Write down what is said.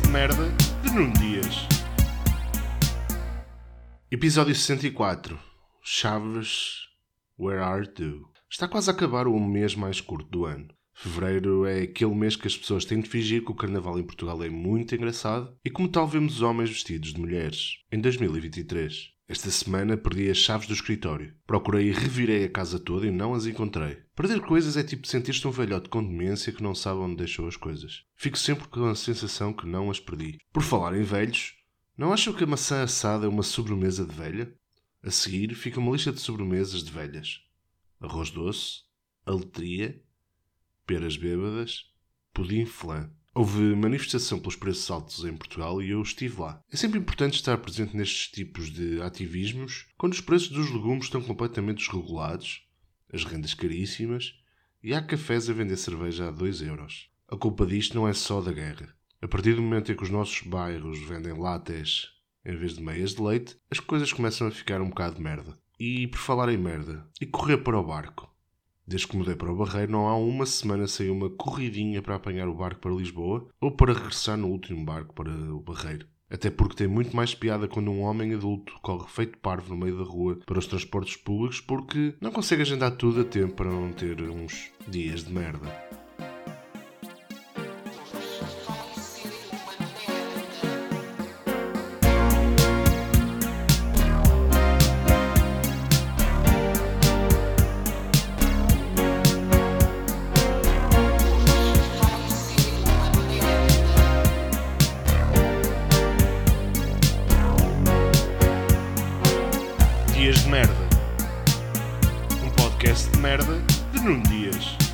de merda de Nuno Dias. Episódio 64. Chaves, where art you? Está quase a acabar o mês mais curto do ano. Fevereiro é aquele mês que as pessoas têm de fingir que o carnaval em Portugal é muito engraçado e como tal vemos os homens vestidos de mulheres. Em 2023. Esta semana perdi as chaves do escritório. Procurei e revirei a casa toda e não as encontrei. Perder coisas é tipo sentir-se um velhote com demência que não sabe onde deixou as coisas. Fico sempre com a sensação que não as perdi. Por falar em velhos, não acham que a maçã assada é uma sobremesa de velha? A seguir fica uma lista de sobremesas de velhas. Arroz doce, aletria, peras bêbadas, pudim flan. Houve manifestação pelos preços altos em Portugal e eu estive lá. É sempre importante estar presente nestes tipos de ativismos quando os preços dos legumes estão completamente desregulados, as rendas caríssimas e há cafés a vender cerveja a 2€. A culpa disto não é só da guerra. A partir do momento em que os nossos bairros vendem látex em vez de meias de leite, as coisas começam a ficar um bocado de merda. E por falar em merda, e correr para o barco? Desde que mudei para o Barreiro, não há uma semana saiu uma corridinha para apanhar o barco para Lisboa ou para regressar no último barco para o Barreiro. Até porque tem muito mais piada quando um homem adulto corre feito parvo no meio da rua para os transportes públicos porque não consegue agendar tudo a tempo para não ter uns dias de merda. Dias de merda. Um podcast de merda de Nuno Dias.